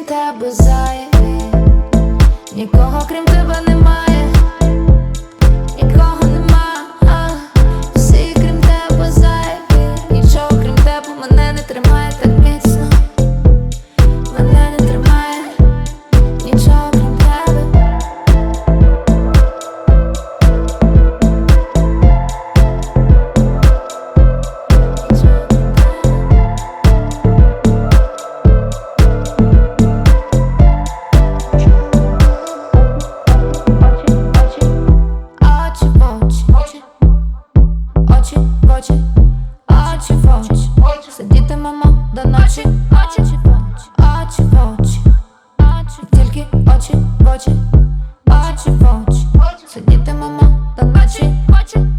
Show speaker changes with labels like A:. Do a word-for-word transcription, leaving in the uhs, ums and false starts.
A: крім тебе зайві, нікого крім тебе немає, нікого нема, всі крім тебе зайві, нічого крім тебе мене не тримає так міцно, мене не тримає, нічого крім тебе. Очі в очі, очі в очі, сидітимемо до ночі, очі в очі, очі в очі, тільки очі в очі, очі в очі, сидітимемо до ночі, очі.